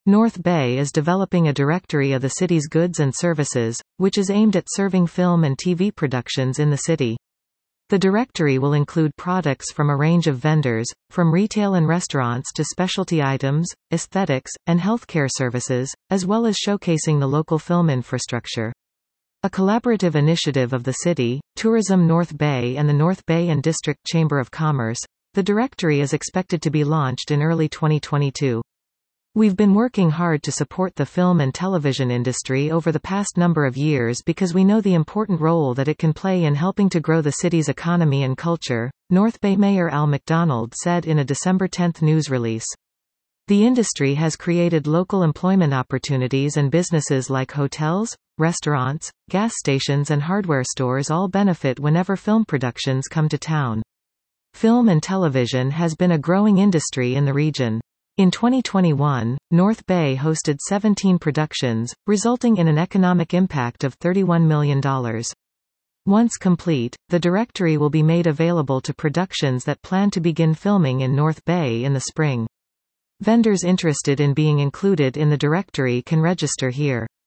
North Bay is developing a directory of the city's goods and services, which is aimed at serving film and TV productions in the city. The directory will include products from a range of vendors, from retail and restaurants to specialty items, aesthetics, and healthcare services, as well as showcasing the local film infrastructure. A collaborative initiative of the city, Tourism North Bay and the North Bay and District Chamber of Commerce, the directory is expected to be launched in early 2022. We've been working hard to support the film and television industry over the past number of years because we know the important role that it can play in helping to grow the city's economy and culture, North Bay Mayor Al McDonald said in a December 10 news release. The industry has created local employment opportunities, and businesses like hotels, restaurants, gas stations and hardware stores all benefit whenever film productions come to town. Film and television has been a growing industry in the region. In 2021, North Bay hosted 17 productions, resulting in an economic impact of $31 million. Once complete, the directory will be made available to productions that plan to begin filming in North Bay in the spring. Vendors interested in being included in the directory can register here.